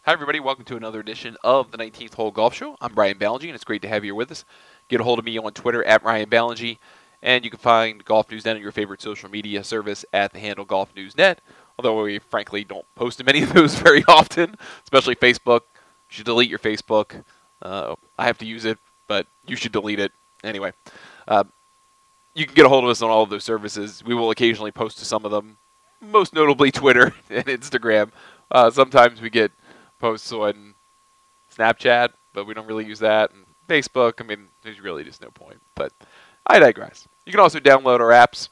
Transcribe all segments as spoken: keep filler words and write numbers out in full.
Hi, everybody. Welcome to another edition of the nineteenth Hole Golf Show. I'm Brian Ballingy, and it's great to have you here with us. Get a hold of me on Twitter at Ryan Ballingy, and you can find Golf News Net on your favorite social media service at the handle Golf News Net, although we frankly don't post to many of those very often, especially Facebook. You should delete your Facebook. Uh, I have to use it, but you should delete it. Anyway, uh, you can get a hold of us on all of those services. We will occasionally post to some of them, most notably Twitter and Instagram. Uh, sometimes we get posts on Snapchat, but we don't really use that. And Facebook, I mean, there's really just no point. But I digress. You can also download our apps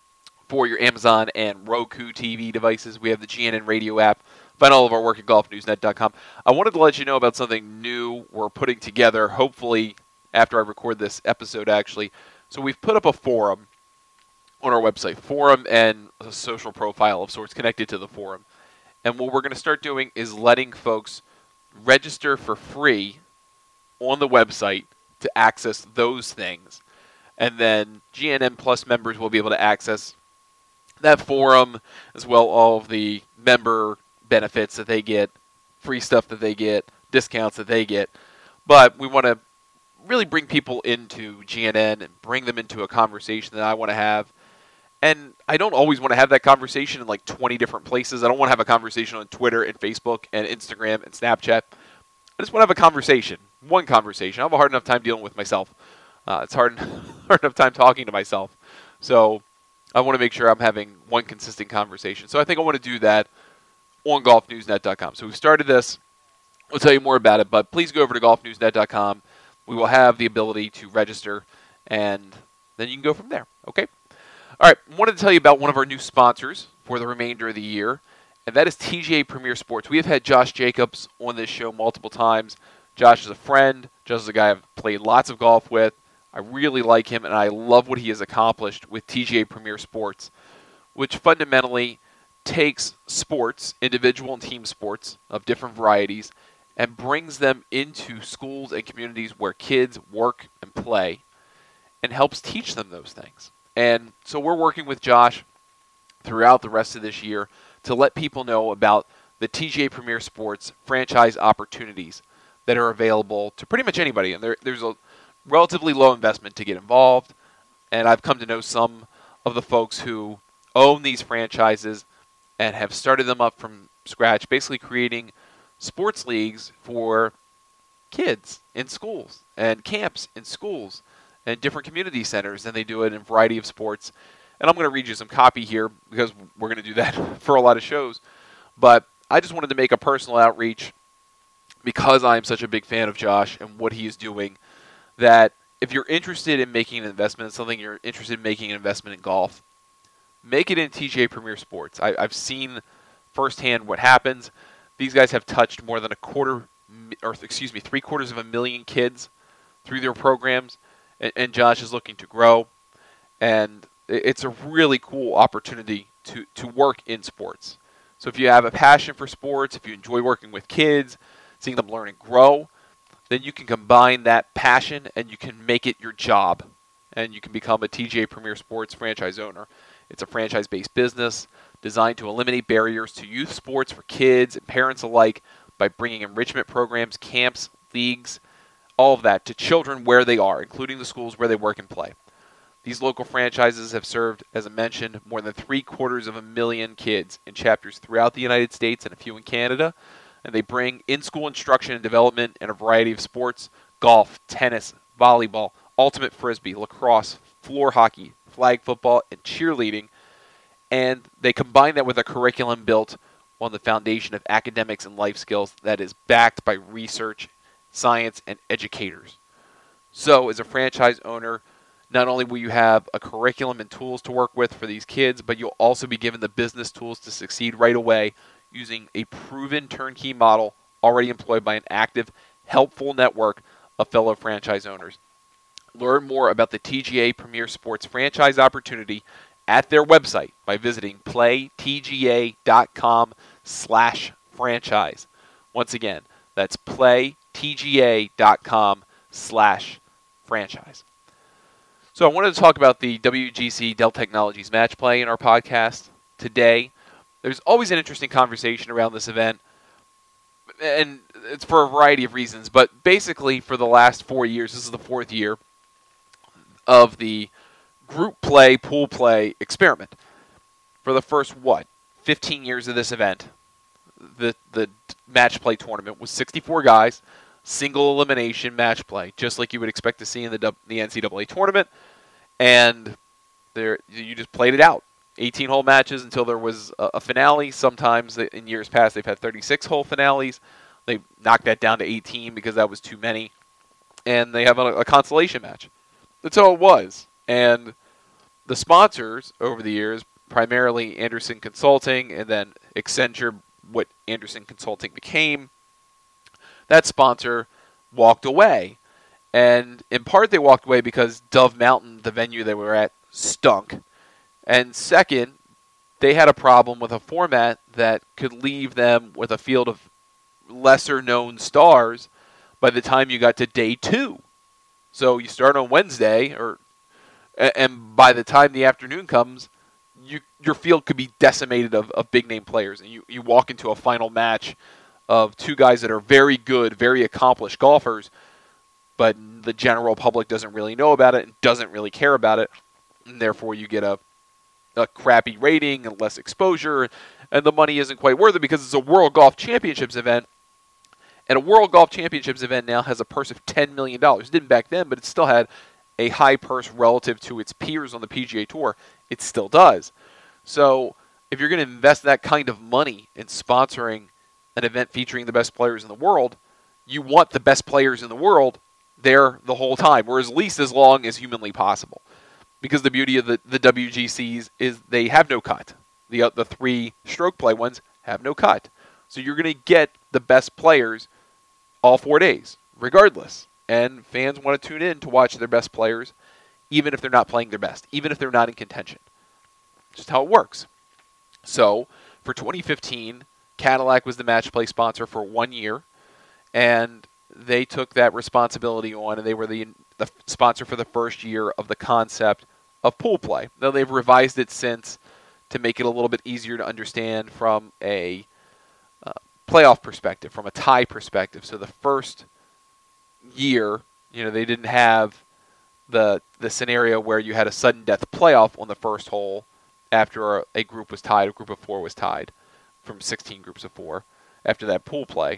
for your Amazon and Roku T V devices. We have the G N N Radio app. Find all of our work at golf news net dot com. I wanted to let you know about something new we're putting together, hopefully after I record this episode, actually. So we've put up a forum on our website, forum and a social profile of sorts connected to the forum. And what we're going to start doing is letting folks register for free on the website to access those things. And then G N N Plus members will be able to access that forum, as well all of the member benefits that they get, free stuff that they get, discounts that they get. But we want to really bring people into G N N and bring them into a conversation that I want to have. And I don't always want to have that conversation in like twenty different places. I don't want to have a conversation on Twitter and Facebook and Instagram and Snapchat. I just want to have a conversation, one conversation. I have a hard enough time dealing with myself. Uh, it's hard, hard enough time talking to myself. So I want to make sure I'm having one consistent conversation. So I think I want to do that on golf news net dot com. So we started this. We'll tell you more about it, but please go over to golf news net dot com. We will have the ability to register, and then you can go from there. Okay? All right, I wanted to tell you about one of our new sponsors for the remainder of the year, and that is T G A Premier Sports. We have had Josh Jacobs on this show multiple times. Josh is a friend. Josh is a guy I've played lots of golf with. I really like him, and I love what he has accomplished with T G A Premier Sports, which fundamentally takes sports, individual and team sports of different varieties, and brings them into schools and communities where kids work and play and helps teach them those things. And so we're working with Josh throughout the rest of this year to let people know about the T G A Premier Sports franchise opportunities that are available to pretty much anybody. And there, there's a relatively low investment to get involved. And I've come to know some of the folks who own these franchises and have started them up from scratch, basically creating sports leagues for kids in schools and camps in schools and different community centers, and they do it in a variety of sports. And I'm going to read you some copy here because we're going to do that for a lot of shows. But I just wanted to make a personal outreach because I'm such a big fan of Josh and what he is doing, that if you're interested in making an investment in something, you're interested in making an investment in golf, make it in T G A Premier Sports. I, I've seen firsthand what happens. These guys have touched more than a quarter, or excuse me, three quarters of a million kids through their programs. And Josh is looking to grow, and it's a really cool opportunity to, to work in sports. So if you have a passion for sports, if you enjoy working with kids, seeing them learn and grow, then you can combine that passion and you can make it your job, and you can become a T G A Premier Sports franchise owner. It's a franchise-based business designed to eliminate barriers to youth sports for kids and parents alike by bringing enrichment programs, camps, leagues, all of that to children where they are, including the schools where they work and play. These local franchises have served, as I mentioned, more than three quarters of a million kids in chapters throughout the United States and a few in Canada, and they bring in-school instruction and development in a variety of sports: golf, tennis, volleyball, ultimate frisbee, lacrosse, floor hockey, flag football, and cheerleading, and they combine that with a curriculum built on the foundation of academics and life skills that is backed by research, science, and educators. So as a franchise owner, not only will you have a curriculum and tools to work with for these kids, but you'll also be given the business tools to succeed right away using a proven turnkey model already employed by an active, helpful network of fellow franchise owners. Learn more about the T G A Premier Sports franchise opportunity at their website by visiting playtga.com slash franchise. Once again, that's playtga.com slash franchise. So I wanted to talk about the W G C Dell Technologies match play in our podcast today. There's always an interesting conversation around this event. and it's for a variety of reasons, but basically for the last four years, this is the fourth year of the group play, pool play experiment. For the first, what, fifteen years of this event, the the match play tournament was sixty-four guys, single elimination match play, just like you would expect to see in the the N C double A tournament, and there you just played it out. eighteen-hole matches until there was a, a finale. Sometimes in years past they've had thirty-six-hole finales. They knocked that down to eighteen because that was too many, and they have a, a consolation match. That's all it was. And the sponsors over the years, primarily Anderson Consulting and then Accenture, what Anderson Consulting became, that sponsor walked away. And in part they walked away because Dove Mountain, the venue they were at, stunk. And second, they had a problem with a format that could leave them with a field of lesser-known stars by the time you got to day two. So you start on Wednesday, or and by the time the afternoon comes, you, your field could be decimated of, of big-name players. And you, you walk into a final match of two guys that are very good, very accomplished golfers, but the general public doesn't really know about it and doesn't really care about it. And therefore, you get a, a crappy rating and less exposure, and the money isn't quite worth it because it's a World Golf Championships event. And a World Golf Championships event now has a purse of ten million dollars. It didn't back then, but it still had a high purse relative to its peers on the P G A Tour. It still does. So if you're going to invest that kind of money in sponsoring an event featuring the best players in the world, you want the best players in the world there the whole time, or at least as long as humanly possible. Because the beauty of the, the W G Cs is they have no cut. The, uh, the three stroke play ones have no cut. So you're going to get the best players all four days, regardless. And fans want to tune in to watch their best players, even if they're not playing their best, even if they're not in contention. Just how it works. So for twenty fifteen, Cadillac was the match play sponsor for one year, and they took that responsibility on, and they were the, the sponsor for the first year of the concept of pool play. Now, they've revised it since to make it a little bit easier to understand from a uh, playoff perspective, from a tie perspective. So the first year, you know, they didn't have the the scenario where you had a sudden death playoff on the first hole after a, a group was tied, a group of four was tied from sixteen groups of four after that pool play.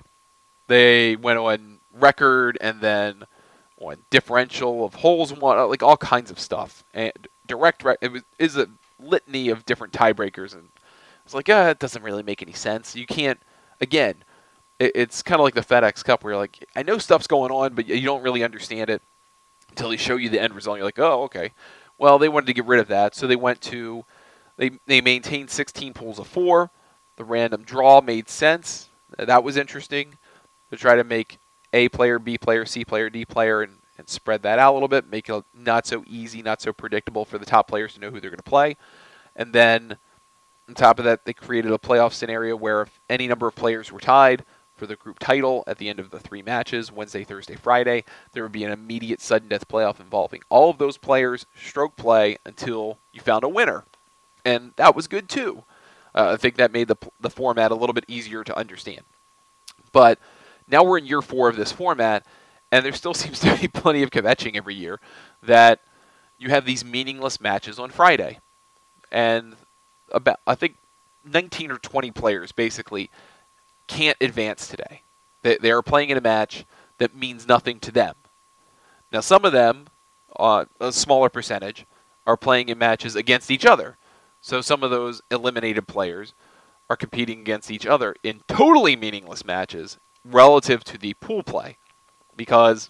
They went on record and then on differential of holes, like all kinds of stuff. And direct, re- it was, is a litany of different tiebreakers. And it's like, yeah, it doesn't really make any sense. You can't, again, it, it's kind of like the FedEx Cup where you're like, I know stuff's going on, but you don't really understand it until they show you the end result. You're like, oh, okay. Well, they wanted to get rid of that, so they went to, they, they maintained sixteen pools of four. The random draw made sense. That was interesting to try to make A player, B player, C player, D player, and, and spread that out a little bit, make it not so easy, not so predictable for the top players to know who they're going to play. And then on top of that, they created a playoff scenario where if any number of players were tied for the group title at the end of the three matches, Wednesday, Thursday, Friday, there would be an immediate sudden death playoff involving all of those players, stroke play, until you found a winner. And that was good too. Uh, I think that made the the format a little bit easier to understand. But now we're in year four of this format, and there still seems to be plenty of kvetching every year that you have these meaningless matches on Friday. And about, I think, nineteen or twenty players basically can't advance today. They, they are playing in a match that means nothing to them. Now, some of them, uh, a smaller percentage, are playing in matches against each other. So some of those eliminated players are competing against each other in totally meaningless matches relative to the pool play, because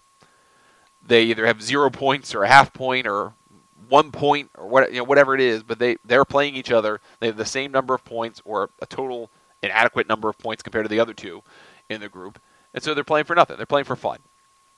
they either have zero points or a half point or one point or what, you know, whatever it is, but they, they're playing each other. They have the same number of points or a total inadequate number of points compared to the other two in the group. And so they're playing for nothing. They're playing for fun.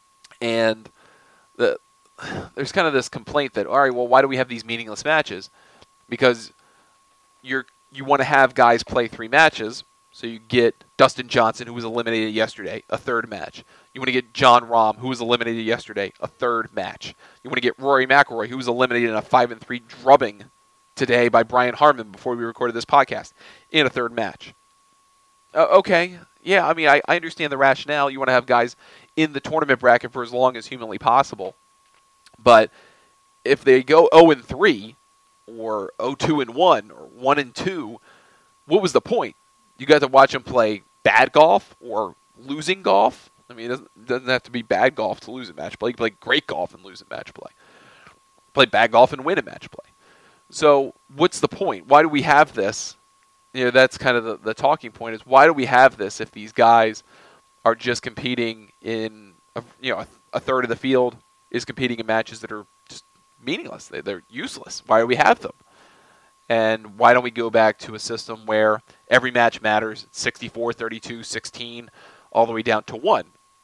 And the, there's kind of this complaint that, all right, well, why do we have these meaningless matches? Because you're you want to have guys play three matches, so you get Dustin Johnson, who was eliminated yesterday, a third match. You want to get John Rahm, who was eliminated yesterday, a third match. You want to get Rory McIlroy, who was eliminated in a five and three drubbing today by Brian Harman before we recorded this podcast, in a third match. Uh, okay, yeah, I mean, I, I understand the rationale. You want to have guys in the tournament bracket for as long as humanly possible. But if they go oh and three or oh two and one or one and two, what was the point? You got to watch them play bad golf or losing golf? I mean, it doesn't, it doesn't have to be bad golf to lose a match play. You can play great golf and lose a match play. Play bad golf and win a match play. So what's the point? Why do we have this? You know, that's kind of the, the talking point is why do we have this if these guys are just competing in, a, you know, a, a third of the field is competing in matches that are just meaningless. They, they're useless. Why do we have them? And why don't we go back to a system where every match matters, sixty-four, thirty-two, sixteen, all the way down to one?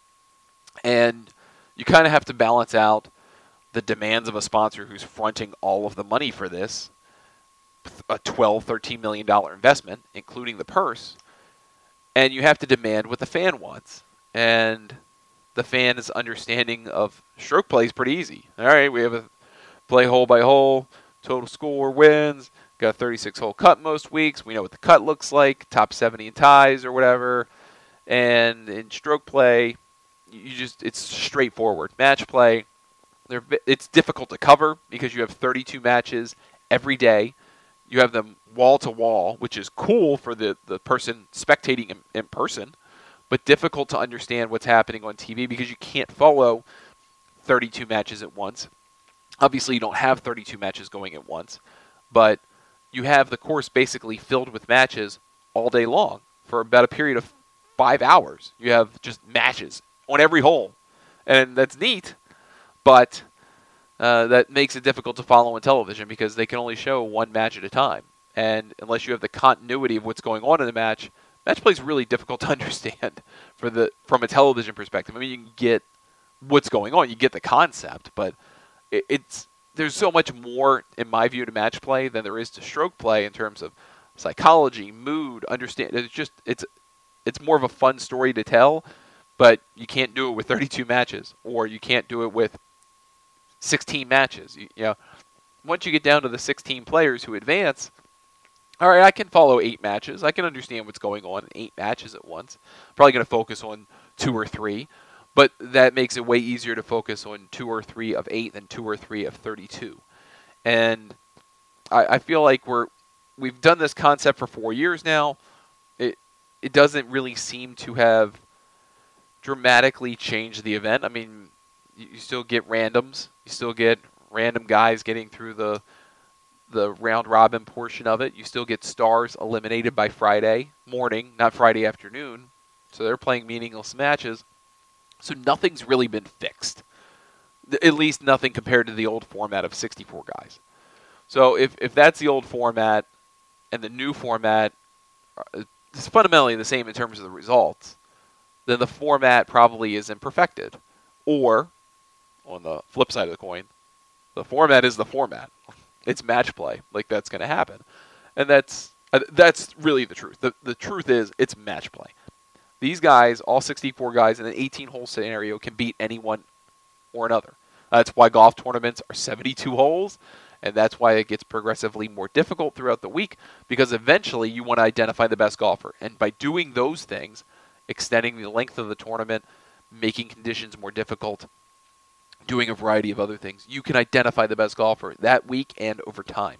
And you kind of have to balance out the demands of a sponsor who's fronting all of the money for this, a twelve, thirteen million dollars investment, including the purse, and you have to demand what the fan wants. And the fan's understanding of stroke play is pretty easy. All right, we have a play hole by hole, total score, wins, got a thirty-six hole cut most weeks. We know what the cut looks like, top seventy in ties or whatever. And in stroke play, you just it's straightforward. Match play, it's difficult to cover because you have thirty-two matches every day. You have them wall to wall, which is cool for the, the person spectating in, in person, but difficult to understand what's happening on T V because you can't follow thirty-two matches at once. Obviously, you don't have thirty-two matches going at once, but you have the course basically filled with matches all day long for about a period of five hours. You have just matches on every hole, and that's neat, but uh, that makes it difficult to follow on television because they can only show one match at a time, and unless you have the continuity of what's going on in the match, match play is really difficult to understand for the from a television perspective. I mean, you can get what's going on, you get the concept, but it, it's there's so much more, in my view, to match play than there is to stroke play in terms of psychology, mood, understand. It's just it's it's more of a fun story to tell, but you can't do it with thirty-two matches, or you can't do it with sixteen matches. You, you know, once you get down to the sixteen players who advance, all right, I can follow eight matches. I can understand what's going on in eight matches at once. Probably going to focus on two or three. But that makes it way easier to focus on two or three of eight than two or three of thirty-two. And I, I feel like we're we've done this concept for four years now. It it doesn't really seem to have dramatically changed the event. I mean, you, you still get randoms. You still get random guys getting through the the round robin portion of it. You still get stars eliminated by Friday morning, not Friday afternoon. So they're playing meaningless matches. So nothing's really been fixed, at least nothing compared to the old format of sixty-four guys. So if, if that's the old format and the new format is fundamentally the same in terms of the results, then the format probably isn't perfected. Or, on the flip side of the coin, the format is the format. It's match play. Like, that's going to happen. And that's that's really the truth. The, the truth is it's match play. These guys, all sixty-four guys in an eighteen-hole scenario, can beat anyone or another. That's why golf tournaments are seventy-two holes, and that's why it gets progressively more difficult throughout the week, because eventually you want to identify the best golfer. And by doing those things, extending the length of the tournament, making conditions more difficult, doing a variety of other things, you can identify the best golfer that week and over time.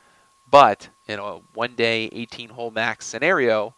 But in a one-day, eighteen-hole max scenario,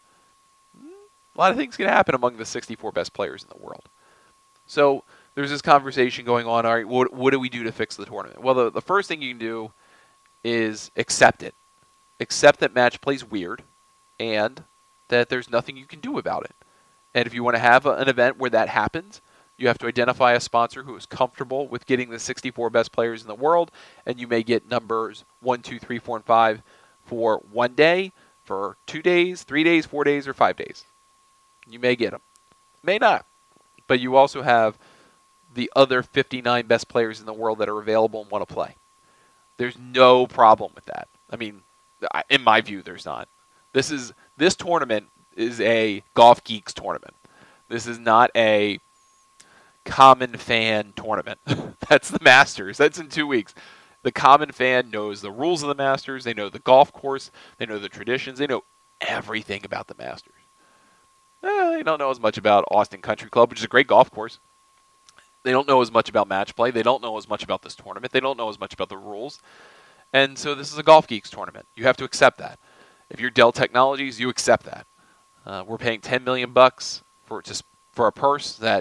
a lot of things can happen among the sixty-four best players in the world. So there's this conversation going on, all right, what, what do we do to fix the tournament? Well, the, the first thing you can do is accept it. Accept that match play is weird and that there's nothing you can do about it. And if you want to have a, an event where that happens, you have to identify a sponsor who is comfortable with getting the sixty-four best players in the world, and you may get numbers one, two, three, four, and five for one day, for two days, three days, four days, or five days. You may get them. May not. But you also have the other fifty-nine best players in the world that are available and want to play. There's no problem with that. I mean, in my view, there's not. This is this tournament is a Golf Geeks tournament. This is not a common fan tournament. That's the Masters. That's in two weeks. The common fan knows the rules of the Masters. They know the golf course. They know the traditions. They know everything about the Masters. Eh, they don't know as much about Austin Country Club, which is a great golf course. They don't know as much about match play. They don't know as much about this tournament. They don't know as much about the rules. And so this is a Golf Geeks tournament. You have to accept that. If you're Dell Technologies, you accept that. Uh, we're paying ten million bucks for just for a purse that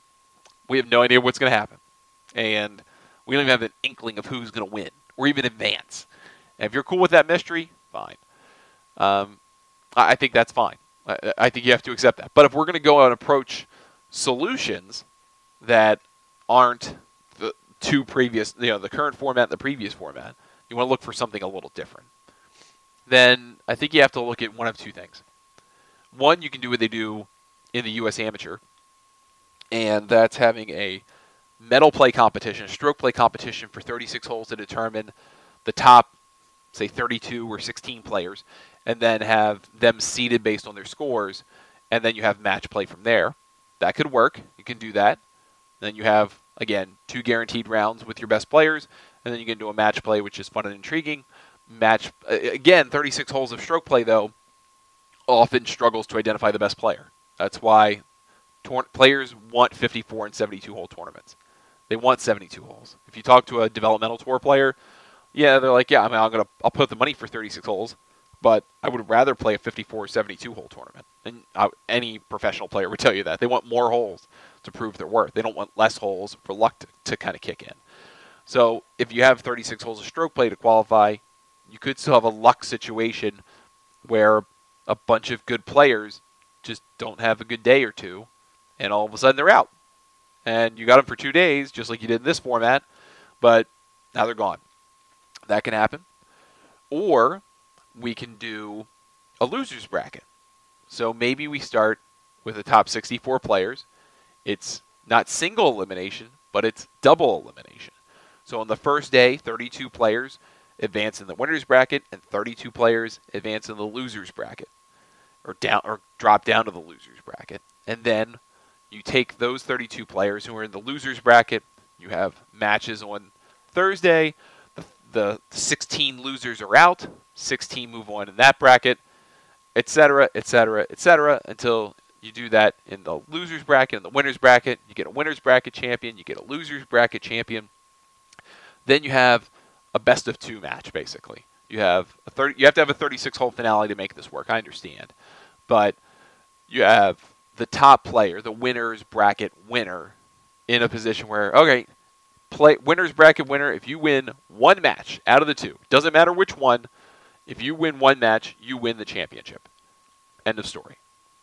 we have no idea what's going to happen, and we don't even have an inkling of who's going to win or even advance. And if you're cool with that mystery, fine. Um, I, I think that's fine. I, I think you have to accept that. But if we're going to go out and approach solutions that aren't the two previous, you know, the current format and the previous format, you want to look for something a little different. Then I think you have to look at one of two things. One, you can do what they do in the U S Amateur, and that's having a medal play competition, a stroke play competition for thirty-six holes to determine the top, say, thirty-two or sixteen players, and then have them seeded based on their scores, and then you have match play from there. That could work. You can do that. Then you have, again, two guaranteed rounds with your best players, and then you can do a match play, which is fun and intriguing. Match again, thirty-six holes of stroke play, though, often struggles to identify the best player. That's why tor- players want fifty-four and seventy-two hole tournaments. They want seventy-two holes. If you talk to a developmental tour player, yeah, they're like, yeah, I mean, I'm gonna, I'll put the money for thirty-six holes, but I would rather play a fifty-four or seventy-two hole tournament. And uh, any professional player would tell you that. They want more holes to prove their worth. They don't want less holes for luck to, to kind of kick in. So if you have thirty-six holes of stroke play to qualify, you could still have a luck situation where a bunch of good players just don't have a good day or two, and all of a sudden they're out. And you got them for two days, just like you did in this format, but now they're gone. That can happen. Or we can do a loser's bracket. So maybe we start with the top sixty-four players. It's not single elimination, but it's double elimination. So on the first day, thirty-two players advance in the winner's bracket, and thirty-two players advance in the loser's bracket, or down or drop down to the loser's bracket. And then you take those thirty-two players who are in the loser's bracket. You have matches on Thursday. The, the sixteen losers are out. sixteen move on in that bracket, et cetera, et cetera, et cetera, until you do that in the loser's bracket and the winner's bracket. You get a winner's bracket champion. You get a loser's bracket champion. Then you have a best of two match, basically. You have a thirty. You have to have a thirty-six hole finale to make this work. I understand, but you have the top player, the winner's bracket winner, in a position where, okay, play winner's bracket winner. If you win one match out of the two, doesn't matter which one. If you win one match, you win the championship. End of story.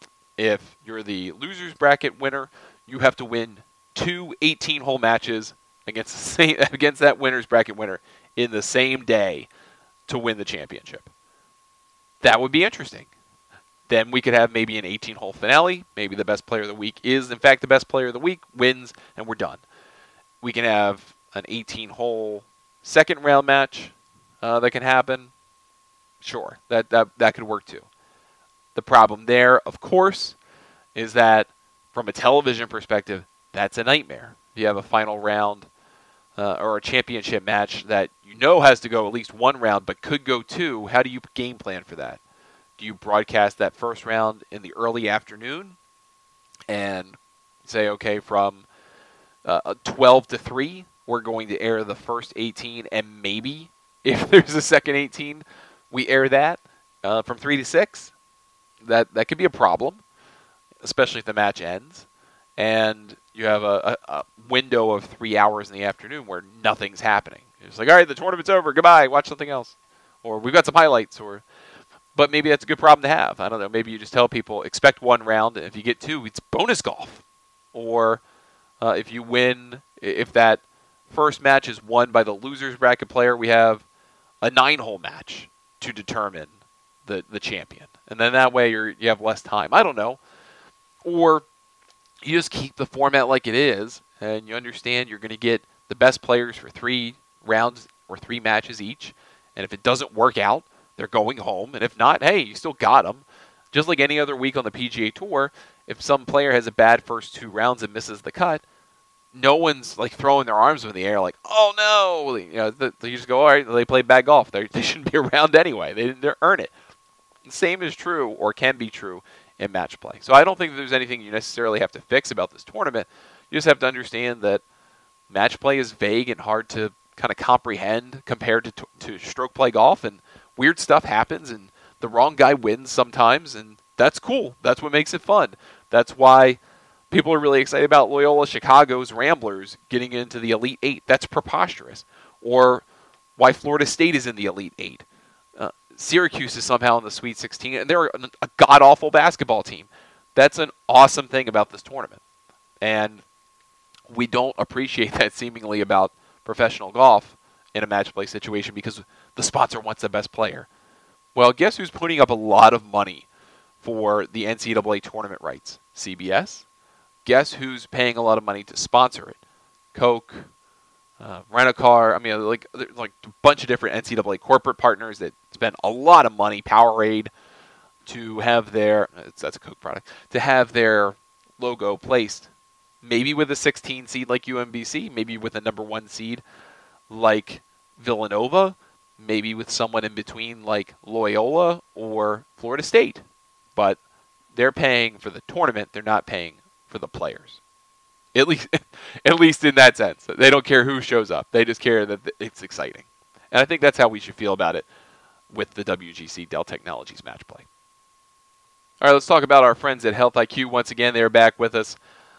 If you're the loser's bracket winner, you have to win two eighteen-hole matches against the same, against that winner's bracket winner in the same day to win the championship. That would be interesting. Then we could have maybe an eighteen-hole finale. Maybe the best player of the week is, in fact, the best player of the week, wins, and we're done. We can have an eighteen-hole second round match uh, that can happen. Sure, that, that, that could work too. The problem there, of course, is that from a television perspective, that's a nightmare. If you have a final round uh, or a championship match that you know has to go at least one round but could go two, how do you game plan for that? Do you broadcast that first round in the early afternoon and say, okay, from uh, twelve to three, we're going to air the first eighteen, and maybe if there's a second eighteen, we air that uh, from three to six? That that could be a problem, especially if the match ends and you have a, a, a window of three hours in the afternoon where nothing's happening. It's like, all right, the tournament's over. Goodbye. Watch something else. Or we've got some highlights. Or, but maybe that's a good problem to have. I don't know. Maybe you just tell people, expect one round, and if you get two, it's bonus golf. Or uh, if you win, if that first match is won by the loser's bracket player, we have a nine-hole match to determine the, the champion. And then that way you're, you have less time. I don't know. Or you just keep the format like it is, and you understand you're going to get the best players for three rounds or three matches each. And if it doesn't work out, they're going home. And if not, hey, you still got them. Just like any other week on the P G A Tour, if some player has a bad first two rounds and misses the cut, no one's like throwing their arms in the air like, oh no. You know, they just go, all right, they played bad golf. They they shouldn't be around anyway. They didn't earn it. The same is true, or can be true, in match play. So I don't think there's anything you necessarily have to fix about this tournament. You just have to understand that match play is vague and hard to kind of comprehend compared to, to stroke play golf, and weird stuff happens, and the wrong guy wins sometimes, and that's cool. That's what makes it fun. That's why people are really excited about Loyola Chicago's Ramblers getting into the Elite Eight. That's preposterous. Or why Florida State is in the Elite Eight. Uh, Syracuse is somehow in the Sweet sixteen, and they're a, a god-awful basketball team. That's an awesome thing about this tournament. And we don't appreciate that seemingly about professional golf in a match play situation because the sponsor wants the best player. Well, guess who's putting up a lot of money for the N C double A tournament rights? C B S. Guess who's paying a lot of money to sponsor it? Coke, uh, Rent-A-Car. I mean, like like a bunch of different N C double A corporate partners that spend a lot of money. Powerade to have their that's a Coke product to have their logo placed. Maybe with a sixteen seed like U M B C, maybe with a number one seed like Villanova, maybe with someone in between like Loyola or Florida State. But they're paying for the tournament, they're not paying for the players. At least at least in that sense. They don't care who shows up. They just care that it's exciting. And I think that's how we should feel about it with the W G C Dell Technologies match play. All right, let's talk about our friends at Health I Q. Once again, they're back with us.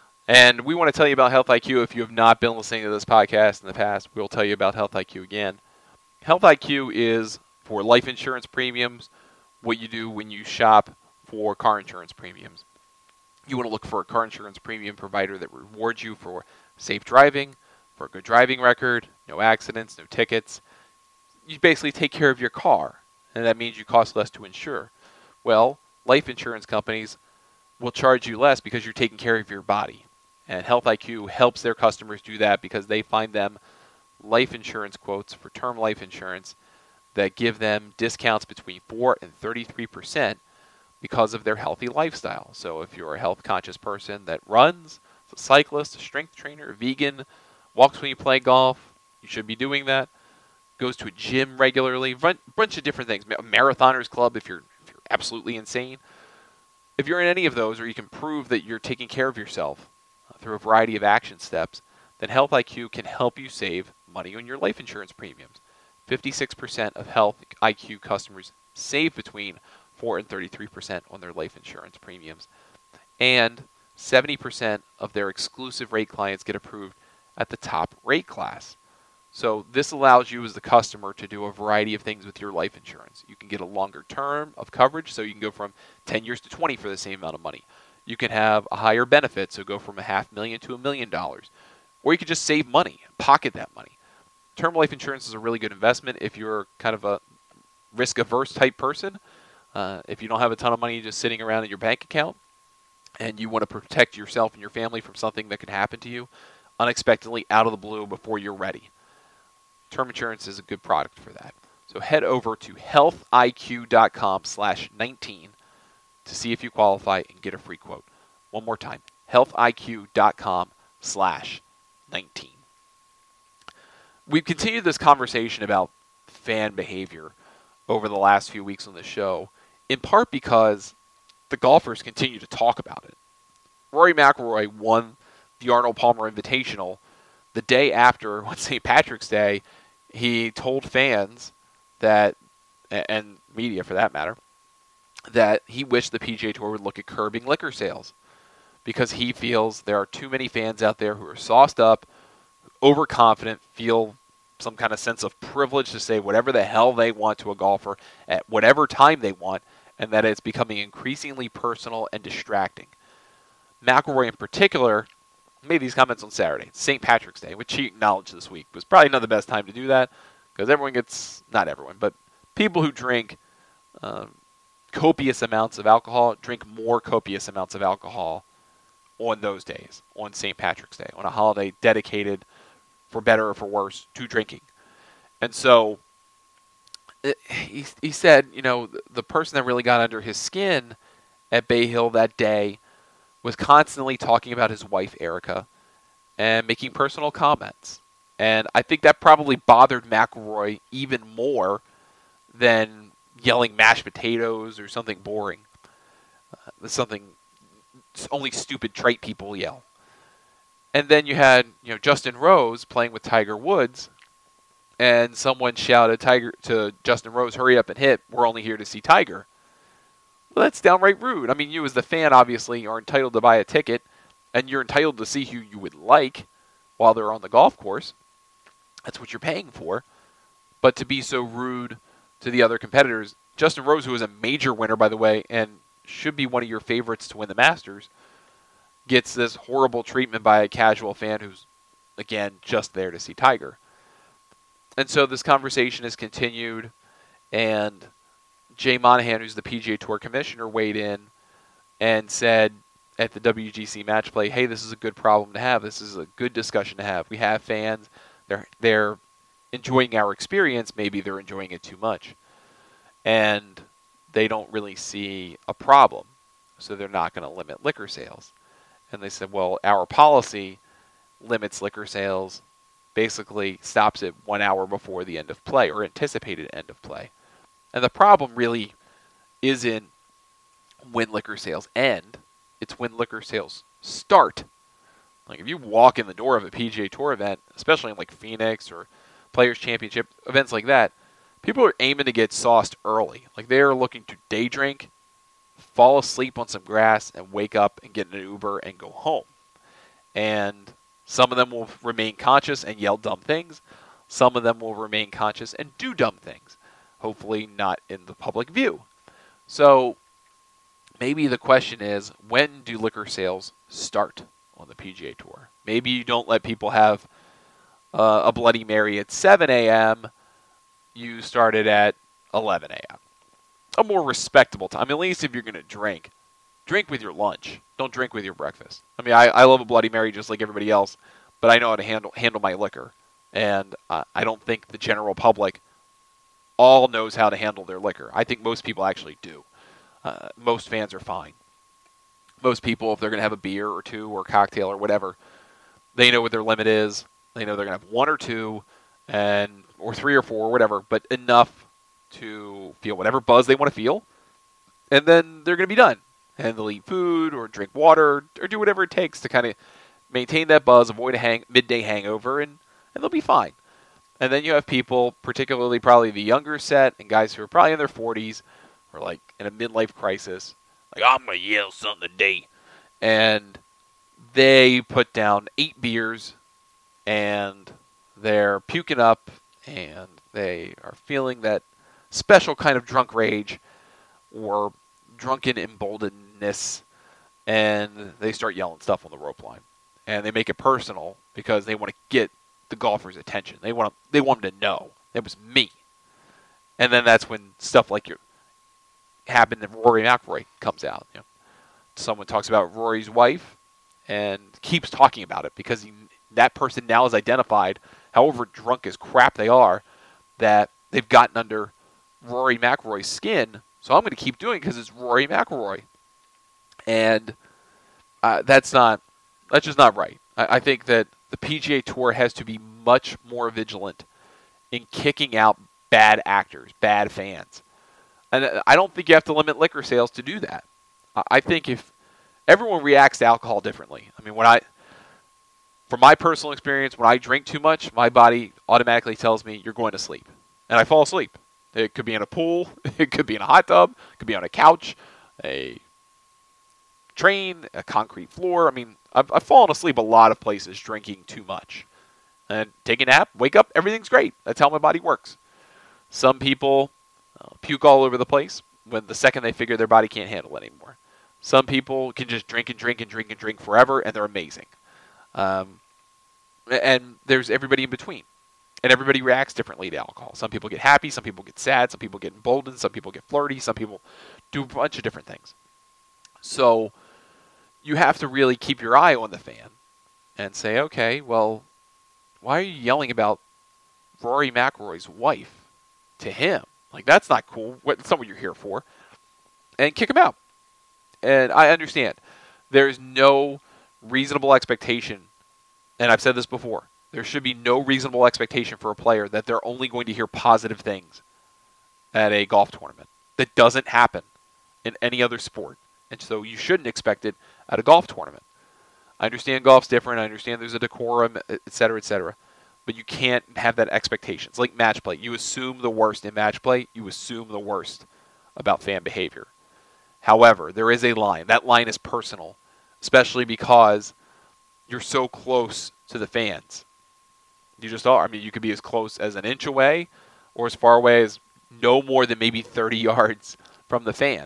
And we want to tell you about Health I Q. If you have not been listening to this podcast in the past, we'll tell you about Health I Q again. Health I Q is for life insurance premiums, what you do when you shop for car insurance premiums. You want to look for a car insurance premium provider that rewards you for safe driving, for a good driving record, no accidents, no tickets. You basically take care of your car, and that means you cost less to insure. Well, life insurance companies will charge you less because you're taking care of your body. And Health I Q helps their customers do that because they find them life insurance quotes for term life insurance that give them discounts between four and thirty-three percent because of their healthy lifestyle. So if you're a health-conscious person that runs, a cyclist, a strength trainer, a vegan, walks when you play golf, you should be doing that, goes to a gym regularly, run a bunch of different things, a marathoners club if you're, if you're absolutely insane. If you're in any of those, or you can prove that you're taking care of yourself through a variety of action steps, then Health I Q can help you save money on your life insurance premiums. fifty-six percent of Health I Q customers save between four and thirty-three percent on their life insurance premiums. And seventy percent of their exclusive rate clients get approved at the top rate class. So this allows you as the customer to do a variety of things with your life insurance. You can get a longer term of coverage, so you can go from ten years to twenty for the same amount of money. You can have a higher benefit, so go from a half million to a million dollars. Or you could just save money, pocket that money. Term life insurance is a really good investment if you're kind of a risk-averse type person. Uh, if you don't have a ton of money just sitting around in your bank account and you want to protect yourself and your family from something that could happen to you unexpectedly out of the blue before you're ready. Term insurance is a good product for that. So head over to healthiq.com slash 19 to see if you qualify and get a free quote. One more time, healthiq.com slash 19. We've continued this conversation about fan behavior over the last few weeks on the show, in part because the golfers continue to talk about it. Rory McIlroy won the Arnold Palmer Invitational the day after, on Saint Patrick's Day. He told fans that, and media for that matter, that he wished the P G A Tour would look at curbing liquor sales because he feels there are too many fans out there who are sauced up, overconfident, feel some kind of sense of privilege to say whatever the hell they want to a golfer at whatever time they want, and that it's becoming increasingly personal and distracting. McIlroy in particular made these comments on Saturday, Saint Patrick's Day, which he acknowledged this week was probably not the best time to do that because everyone gets, not everyone, but people who drink um, copious amounts of alcohol drink more copious amounts of alcohol on those days, on Saint Patrick's Day, on a holiday dedicated, for better or for worse, to drinking. And so it, he, he said, you know, the, the person that really got under his skin at Bay Hill that day was constantly talking about his wife, Erica, and making personal comments. And I think that probably bothered McIlroy even more than yelling mashed potatoes or something boring. Uh, that's something only stupid, trite people yell. And then you had, you know, Justin Rose playing with Tiger Woods, and someone shouted Tiger to Justin Rose, "Hurry up and hit. We're only here to see Tiger." Well, that's downright rude. I mean, you as the fan obviously are entitled to buy a ticket, and you're entitled to see who you would like while they're on the golf course. That's what you're paying for. But to be so rude to the other competitors, Justin Rose, who is a major winner, by the way, and should be one of your favorites to win the Masters, gets this horrible treatment by a casual fan who's, again, just there to see Tiger. And so this conversation has continued, and Jay Monahan, who's the P G A Tour commissioner, weighed in and said at the W G C match play, hey, this is a good problem to have. This is a good discussion to have. We have fans. They're, they're enjoying our experience. Maybe they're enjoying it too much. And they don't really see a problem, so they're not going to limit liquor sales. And they said, well, our policy limits liquor sales, basically stops it one hour before the end of play or anticipated end of play. And the problem really isn't when liquor sales end. It's when liquor sales start. Like if you walk in the door of a P G A Tour event, especially in like Phoenix or Players Championship, events like that, people are aiming to get sauced early. Like they're looking to day drink, fall asleep on some grass, and wake up and get an Uber and go home. And some of them will remain conscious and yell dumb things. Some of them will remain conscious and do dumb things. Hopefully not in the public view. So maybe the question is, when do liquor sales start on the P G A Tour? Maybe you don't let people have uh, a Bloody Mary at seven a.m. You start it at eleven a.m. A more respectable time. I mean, at least if you're going to drink, drink with your lunch. Don't drink with your breakfast. I mean, I, I love a Bloody Mary just like everybody else, but I know how to handle handle my liquor. And uh, I don't think the general public all knows how to handle their liquor. I think most people actually do. Uh, most fans are fine. Most people, if they're going to have a beer or two or a cocktail or whatever, they know what their limit is. They know they're going to have one or two, and or three or four, or whatever, but enough to feel whatever buzz they want to feel, and then they're going to be done. And they'll eat food or drink water or do whatever it takes to kind of maintain that buzz, avoid a hang- midday hangover, and, and they'll be fine. And then you have people, particularly probably the younger set and guys who are probably in their forties or like in a midlife crisis, like, I'm going to yell something today. And they put down eight beers and they're puking up and they are feeling that special kind of drunk rage or drunken emboldenedness, and they start yelling stuff on the rope line. And they make it personal because they want to get the golfer's attention. They want to, they want them to know it was me. And then that's when stuff like your happened and Rory McIlroy comes out. You know, someone talks about Rory's wife and keeps talking about it because he, that person now is identified, however drunk as crap they are, that they've gotten under Rory McIlroy's skin. So I'm going to keep doing it because it's Rory McIlroy. And uh, that's not, that's just not right. I, I think that the P G A Tour has to be much more vigilant in kicking out bad actors, bad fans. And I don't think you have to limit liquor sales to do that. I think if everyone reacts to alcohol differently. I mean, when I, from my personal experience, when I drink too much, my body automatically tells me you're going to sleep. And I fall asleep. It could be in a pool. It could be in a hot tub. It could be on a couch, a train, a concrete floor. I mean, I've, I've fallen asleep a lot of places drinking too much. And take a nap, wake up, everything's great. That's how my body works. Some people uh, puke all over the place when the second they figure their body can't handle it anymore. Some people can just drink and drink and drink and drink forever, and they're amazing. Um, and there's everybody in between. And everybody reacts differently to alcohol. Some people get happy, some people get sad, some people get emboldened, some people get flirty, some people do a bunch of different things. So you have to really keep your eye on the fan and say, okay, well, why are you yelling about Rory McIlroy's wife to him? Like, that's not cool. That's not what you're here for. And kick him out. And I understand. There's no reasonable expectation, and I've said this before, there should be no reasonable expectation for a player that they're only going to hear positive things at a golf tournament. That doesn't happen in any other sport. And so you shouldn't expect it at a golf tournament. I understand golf's different. I understand there's a decorum, et cetera, et cetera. But you can't have that expectation. It's like match play. You assume the worst in match play. You assume the worst about fan behavior. However, there is a line. That line is personal, especially because you're so close to the fans. You just are. I mean, you could be as close as an inch away or as far away as no more than maybe thirty yards from the fan.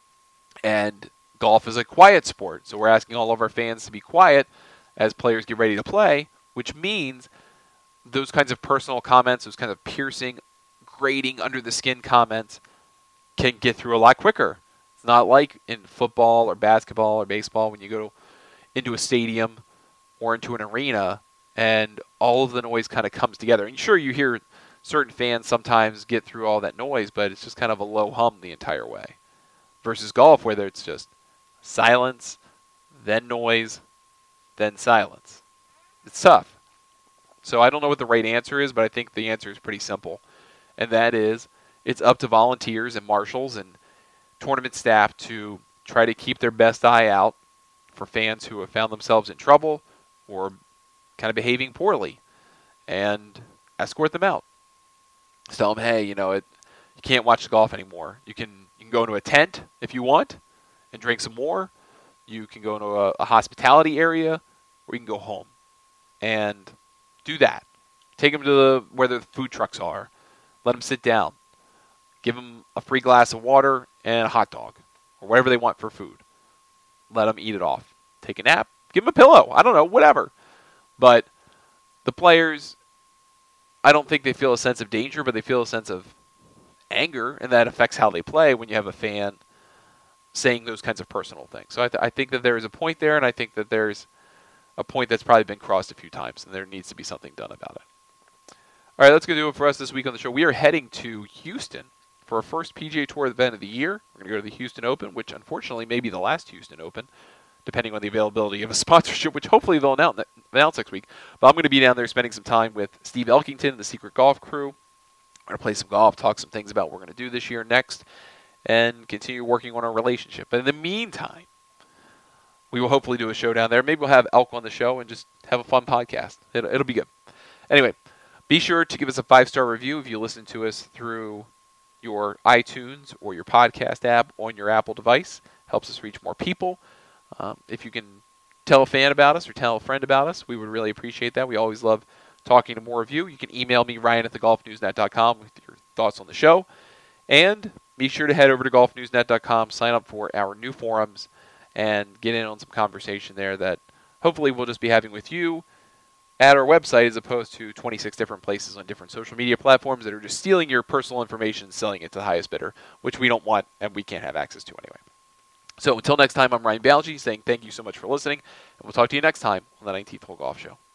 And golf is a quiet sport, so we're asking all of our fans to be quiet as players get ready to play, which means those kinds of personal comments, those kinds of piercing, grating, under-the-skin comments can get through a lot quicker. It's not like in football or basketball or baseball when you go into a stadium or into an arena and all of the noise kind of comes together. And sure, you hear certain fans sometimes get through all that noise, but it's just kind of a low hum the entire way. Versus golf, where it's just silence, then noise, then silence. It's tough. So I don't know what the right answer is, but I think the answer is pretty simple. And that is, it's up to volunteers and marshals and tournament staff to try to keep their best eye out for fans who have found themselves in trouble or kind of behaving poorly and escort them out. Just tell them, hey, you know, it, you can't watch the golf anymore. You can you can go into a tent if you want and drink some more. You can go into a, a hospitality area, or you can go home and do that. Take them to the, where the food trucks are. Let them sit down. Give them a free glass of water and a hot dog or whatever they want for food. Let them eat it off. Take a nap. Give them a pillow. I don't know, whatever. But the players, I don't think they feel a sense of danger, but they feel a sense of anger, and that affects how they play when you have a fan saying those kinds of personal things. So I, th- I think that there is a point there, and I think that there's a point that's probably been crossed a few times, and there needs to be something done about it. All right, let's go do it for us this week on the show. We are heading to Houston for our first P G A Tour event of the year. We're going to go to the Houston Open, which unfortunately may be the last Houston Open, depending on the availability of a sponsorship, which hopefully they'll announce, announce next week. But I'm going to be down there spending some time with Steve Elkington and the Secret Golf Crew. We're going to play some golf, talk some things about what we're going to do this year next, and continue working on our relationship. But in the meantime, we will hopefully do a show down there. Maybe we'll have Elk on the show and just have a fun podcast. It'll, it'll be good. Anyway, be sure to give us a five-star review if you listen to us through your iTunes or your podcast app on your Apple device. Helps us reach more people. Um, if you can tell a fan about us or tell a friend about us, we would really appreciate that. We always love talking to more of you. You can email me, Ryan at the golf news net dot com, with your thoughts on the show. And be sure to head over to golf news net dot com, sign up for our new forums, and get in on some conversation there that hopefully we'll just be having with you at our website, as opposed to twenty-six different places on different social media platforms that are just stealing your personal information and selling it to the highest bidder, which we don't want and we can't have access to anyway. So until next time, I'm Ryan Balgi saying thank you so much for listening, and we'll talk to you next time on the nineteenth Hole Golf Show.